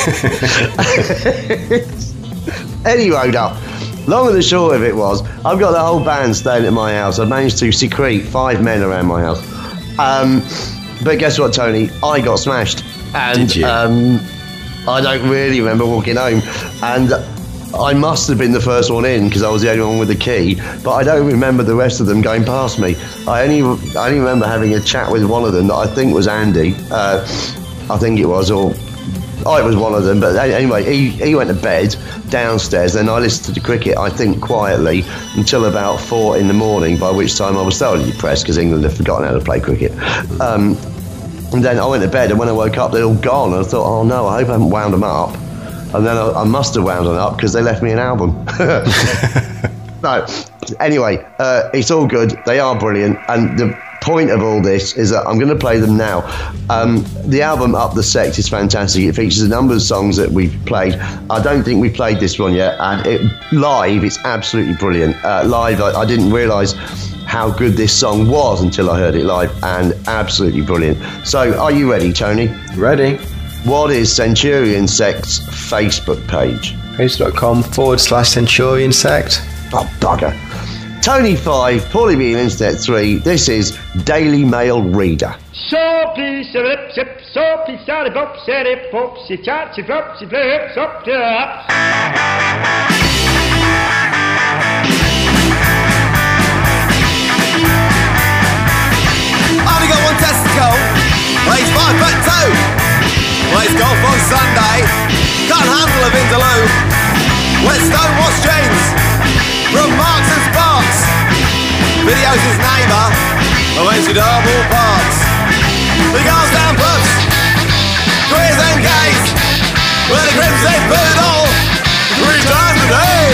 it. Anyway, now, long and the short of it was, I've got the whole band staying at my house. I managed to secrete five men around my house. Um, but guess what, Tony? I got smashed. And, Did you? Um, I don't really remember walking home. And I must have been the first one in because I was the only one with the key, but I don't remember the rest of them going past me. I only I only remember having a chat with one of them that I think was Andy. Uh, I think it was, or oh, it was one of them. But anyway, he, he went to bed downstairs. Then I listened to the cricket, I think, quietly until about four in the morning, by which time I was thoroughly depressed because England had forgotten how to play cricket. Um, and then I went to bed, and when I woke up, they'd all gone. And I thought, oh no, I hope I haven't wound them up. And then I, I must have wound them up because they left me an album. No, anyway, uh, it's all good. They are brilliant. And the point of all this is that I'm going to play them now. Um, the album Up the Sect is fantastic. It features a number of songs that we've played. I don't think we've played this one yet. And it, live, it's absolutely brilliant. Uh, live, I, I didn't realise how good this song was until I heard it live, and absolutely brilliant. So, are you ready, Tony? Ready. What is Centurion Sect's Facebook page? Facebook.com forward slash Centurion Sect. Oh, bugger. Tony five, Paulie B, Internet three. This is Daily Mail Reader. Soapy, sip, sip, soapy, sorry, bop, sorry, pop, si, chat, si, flop, si, flip, sop, up. Only got one testicle. Weighs five foot two. Well, he's got handle of Vindaloo. Wet Stonewash jeans from Marks and Sparks. Videos his neighbour of ancient Harbour Parks. The girls down pubs, queers and gays, where the Crims they put it all three times a day.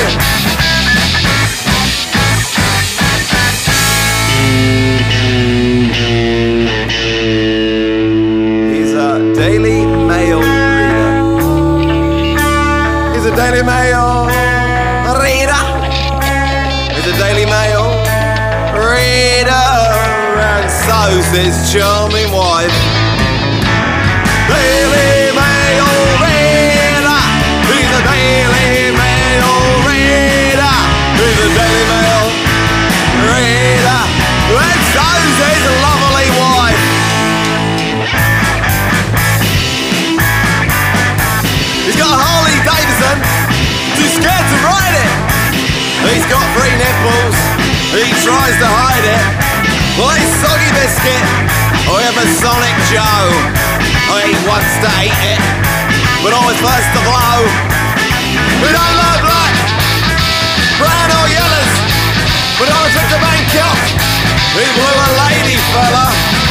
He's a Daily Mail reader. He's a Daily Mail reader. He's a Daily Mail reader. And so's his charming wife. Daily Mail reader. He's a Daily Mail reader. He's a Daily Mail reader. And so's his lovely wife. He's got a Harley Davidson, too scared to ride it. He's got three nipples, he tries to hide it. Well, he's Soggy Biscuit, or ever Sonic Joe. He wants to eat it, but always first to blow. We don't like black, brown or yellows, but I took the Bangkok. He blew a lady fella.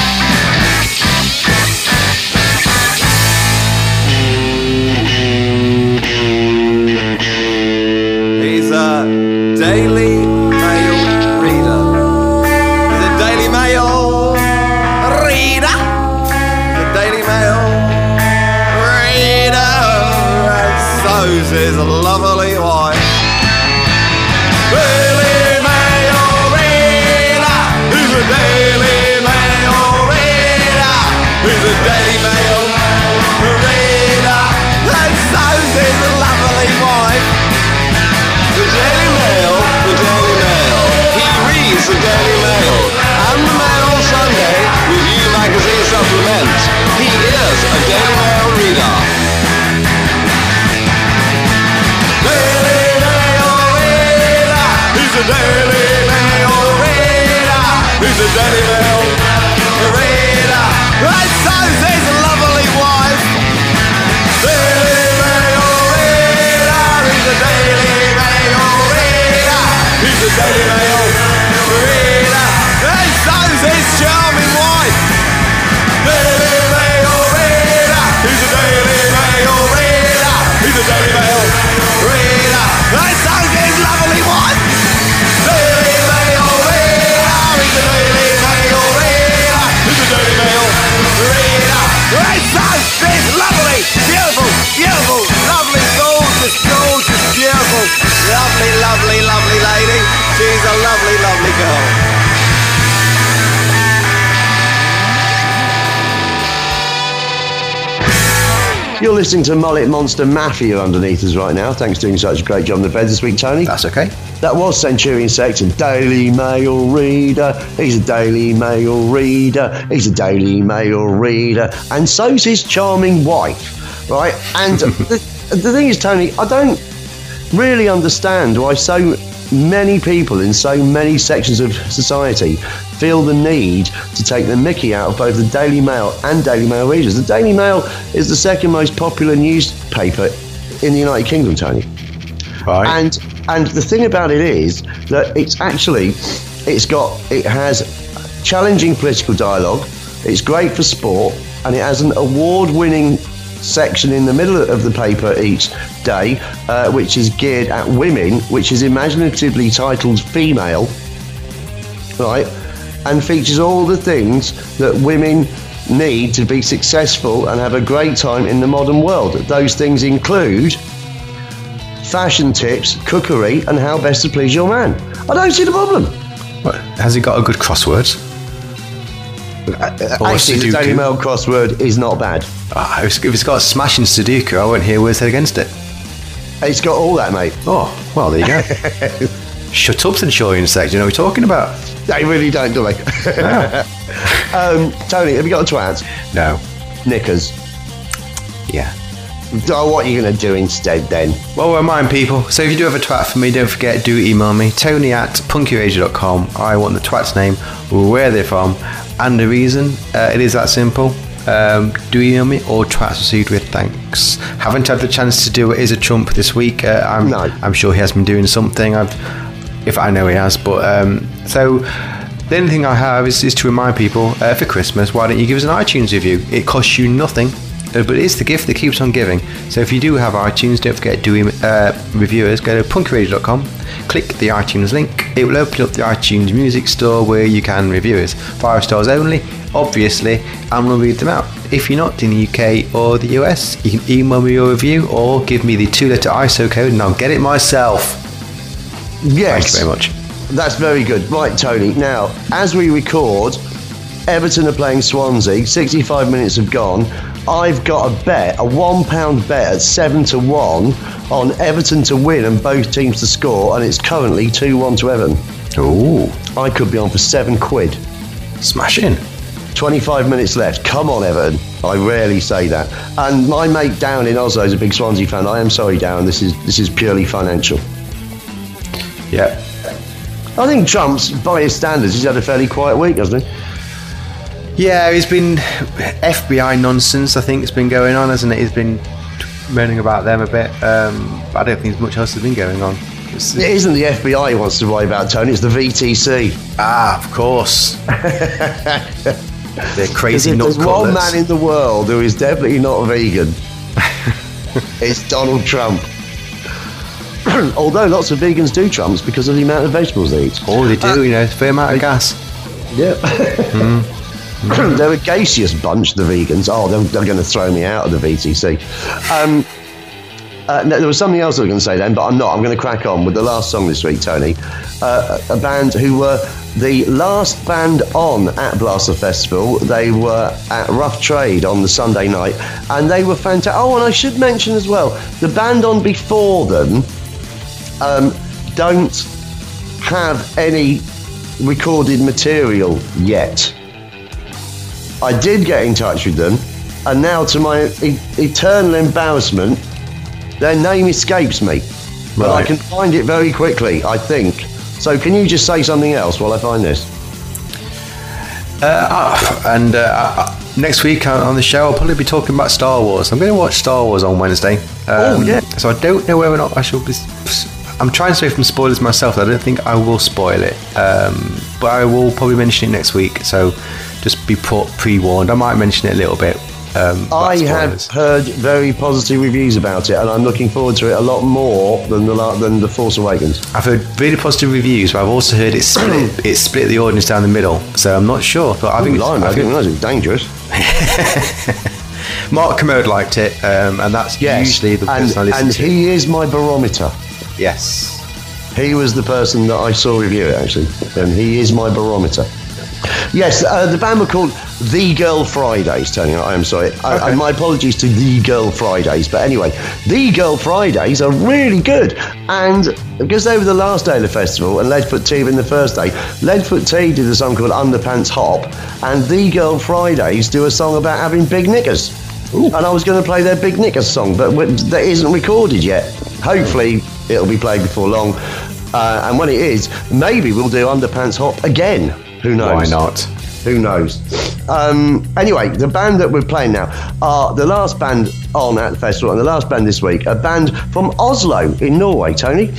He's a Daily Mail reader. He's a Daily Mail reader. He's a Daily Mail reader. And so's his lovely wife. Daily Mail reader. He's a Daily Mail reader. He's a Daily Mail reader. And so's his lovely wife. The Daily Mail, the Daily Mail. He reads the Daily Mail and the Mail on Sunday with You Magazine Supplement. He is a Daily Mail reader. Daily Mail reader. He's a Daily Mail reader. He's a Daily Mail reader. And so's his lovely wife. Daily Mail reader. He's a Daily He's a Daily Mail reader. And so's his charming wife. Daily Mail reader. He's a Daily Mail reader. He's a Daily Mail reader. And so's his lovely wife. Daily Mail reader. He's a Daily Mail reader. He's a Daily Mail reader. And so's his lovely, beautiful, beautiful, lovely, gorgeous, gorgeous, beautiful, lovely, lovely, lovely lady. She's a lovely, lovely girl. You're listening to Mullet Monster Mafia underneath us right now. Thanks for doing such a great job on the bed this week, Tony. That's okay. That was Centurion Sexton, Daily Mail reader. He's a Daily Mail reader. He's a Daily Mail reader. And so's his charming wife, right? And the, the thing is, Tony, I don't really understand why so many people in so many sections of society feel the need to take the mickey out of both the Daily Mail and Daily Mail readers. The Daily Mail is the second most popular newspaper in the United Kingdom, Tony. Right. And and the thing about it is that it's actually, it's got, it has challenging political dialogue, it's great for sport, and it has an award-winning section in the middle of the paper each day, uh, which is geared at women, which is imaginatively titled Female, right, and features all the things that women need to be successful and have a great time in the modern world. Those things include fashion tips, cookery, and how best to please your man. I don't see the problem. What, has he got a good crosswords? Uh, actually, the Daily Mail crossword is not bad. Oh, if it's got a smashing Sudoku, I won't hear words said against it. It's got all that, mate. Oh, well, there you go. Shut up, Centurion Sexton. You know what we're talking about? They really don't, do they? No. um, Tony, have you got a twat? No. Knickers. Yeah. Oh, what are you going to do instead then? Well, remind people. So if you do have a twat for me, don't forget, do email me. Tony at punky radio dot com. I want the twat's name, where they're from, and the reason. Uh, it is that simple. Um, do email me or twats received with thanks. Haven't had the chance to do it is a Trump this week. Uh, I'm, No. I'm sure he has been doing something. I've, if I know he has, but um, so the only thing I have is, is to remind people uh, for Christmas, why don't you give us an iTunes review? It costs you nothing, uh, but it's the gift that keeps on giving. So if you do have iTunes, don't forget to do uh, reviewers. Go to punky radio dot com, click the iTunes link. It will open up the iTunes music store where you can review us. Five stars only, obviously, and we'll read them out. If you're not in the U K or the U S, you can email me your review or give me the two-letter I S O code and I'll get it myself. Yes. Thank you very much. That's very good. Right, Tony. Now, as we record, Everton are playing Swansea. sixty-five minutes have gone. I've got a bet, a one pound bet at seven to one on Everton to win and both teams to score, and it's currently two one to Everton. Ooh. I could be on for seven quid. Smashing. twenty-five minutes left. Come on, Everton. I rarely say that. And my mate down in Oslo is a big Swansea fan. I am sorry, Darren. This is this is purely financial. Yeah. I think Trump's, by his standards, he's had a fairly quiet week, hasn't he? Yeah, he's been F B I nonsense. I think it's been going on, hasn't it? He's been moaning about them a bit. Um, but I don't think there's much else has been going on. It's, It isn't the F B I he wants to worry about, Tony. It's the V T C. Ah, of course. They're crazy If nut there's one cutlets. man in the world who is definitely not vegan, it's Donald Trump. Although lots of vegans do Trumps because of the amount of vegetables they eat. Oh, they do, Uh, you know, fair amount of gas. Yeah. They're a gaseous bunch, the vegans. Oh, they're, they're going to throw me out of the V T C. Um, uh, no, there was something else I was going to say then, but I'm not. I'm going to crack on with the last song this week, Tony. Uh, a band who were the last band on at Blaster Festival. They were at Rough Trade on the Sunday night, and they were fantastic. Oh, and I should mention as well, the band on before them um, don't have any recorded material yet. I did get in touch with them, and now to my e- eternal embarrassment, their name escapes me. But I Right. can find it very quickly, I think. So can you just say something else while I find this? Uh, ah, and uh, uh, next week on on the show, I'll probably be talking about Star Wars. I'm going to watch Star Wars on Wednesday. Oh, yeah. So I don't know whether or not I shall be. I'm trying to stay from spoilers myself. I don't think I will spoil it, um, but I will probably mention it next week. So just be put pre-warned. I might mention it a little bit. Um, about I have spoilers. heard very positive reviews about it, and I'm looking forward to it a lot more than the la- than the Force Awakens. I've heard really positive reviews, but I've also heard it's split. it's split the audience down the middle. So I'm not sure. But I I think think it's- I I didn't think realise it was dangerous. Mark Kermode liked it, um, and that's usually the and, person I listen and to. he is my barometer. Yes. He was the person that I saw review it, actually, and he is my barometer. Yes, uh, the band were called The Girl Fridays, Tony. I am sorry. I, Okay. and my apologies to The Girl Fridays. But anyway, The Girl Fridays are really good. And because they were the last day of the festival and Leadfoot Tea been the first day, Leadfoot Tea did a song called Underpants Hop, and The Girl Fridays do a song about having big knickers. And I was going to play their Big Knickers song, but w- that isn't recorded yet. Hopefully, it'll be played before long. Uh, and when it is, maybe we'll do Underpants Hop again. Who knows? Why not? Who knows? Um, anyway, the band that we're playing now are the last band on at the festival, and the last band this week, a band from Oslo in Norway, Tony,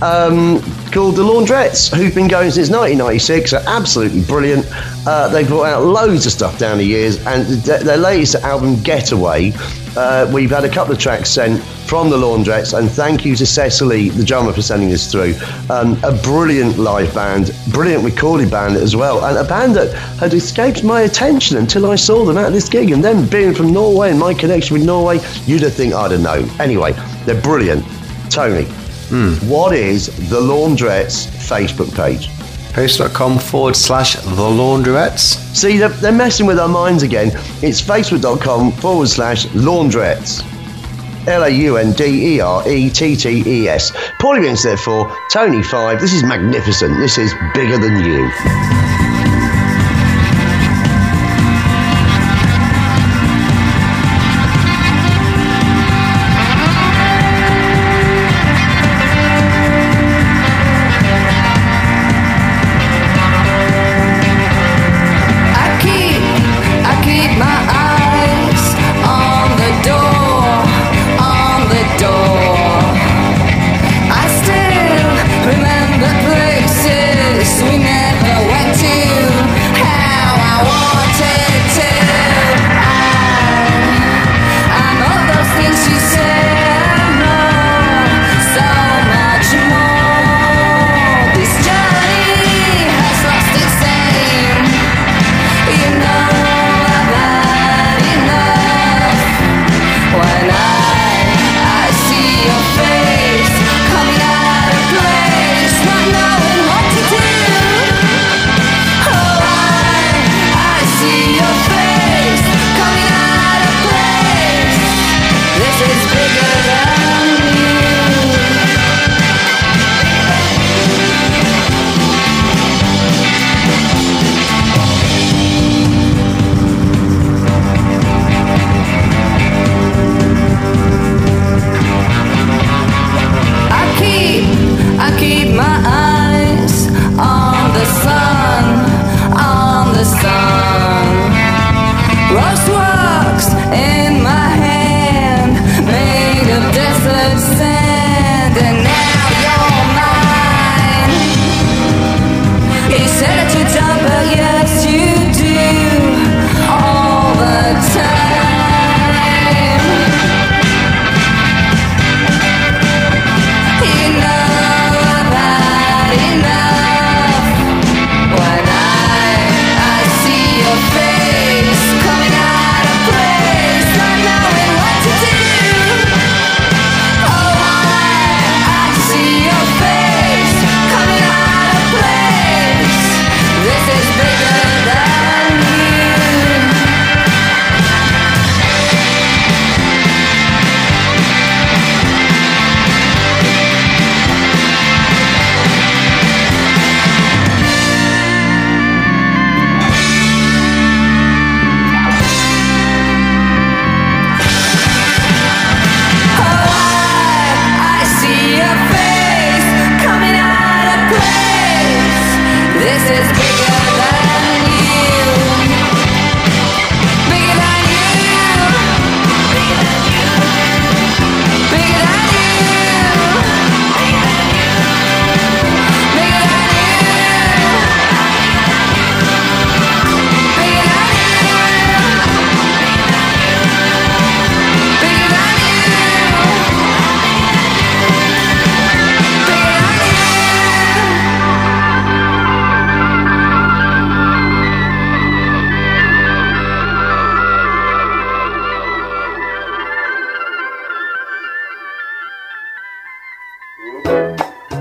um, called The Laundrettes, who've been going since nineteen ninety-six, are absolutely brilliant. Uh, they've brought out loads of stuff down the years, and th- their latest album, Getaway, uh, we've had a couple of tracks sent from The Laundrettes, and thank you to Cecily, the drummer, for sending this through. Um, a brilliant live band, brilliant recorded band as well, and a band that had escaped my attention until I saw them at this gig, and then being from Norway and my connection with Norway, you'd have think I'd have known. Anyway, they're brilliant. Tony, what is The Laundrettes' Facebook page? Facebook.com forward slash The Laundrettes. See, they're, they're messing with our minds again. It's facebook.com forward slash laundrettes. L A U N D E R E T T E S. Paulie Vince there for Tony five. This is magnificent. This is bigger than you. I keep, I keep my eyes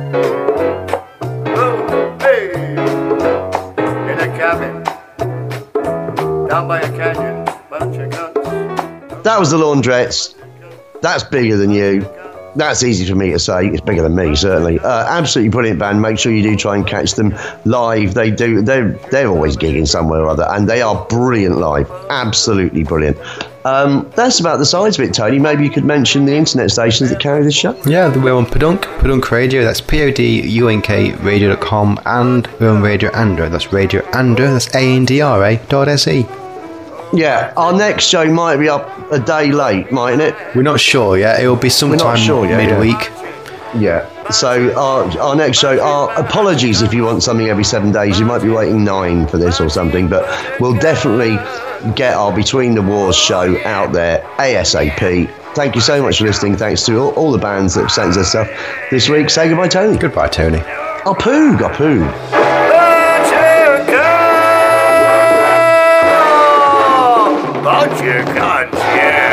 Oh, hey. In a cabin, down by a canyon, bunch of guns. That was the Laundrettes. That's bigger than you. That's easy for me to say. It's bigger than me, certainly. Uh, absolutely brilliant band. Make sure you do try and catch them live. They do. They're they're always gigging somewhere or other, and they are brilliant live. Absolutely brilliant. Um, that's about the size of it, Tony. Maybe you could mention the internet stations that carry this show. Yeah, we're on Podunk, Podunk Radio. That's P O D U N K radio dot com, and we're on Radio Andra. That's Radio Andra. That's A N D R A dot S E. Yeah, our next show might be up a day late, mightn't it? We're not sure yet. It will be sometime sure yet, midweek. Yeah. yeah. So our our next show. Our apologies if you want something every seven days. You might be waiting nine for this or something, but we'll definitely get our Between the Wars show out there ASAP. Thank you so much for listening. Thanks to all, all the bands that sent us their stuff this week. Say goodbye, Tony. Goodbye, Tony. Oh, Poog, oh, Poog. Bunch of guns, yeah.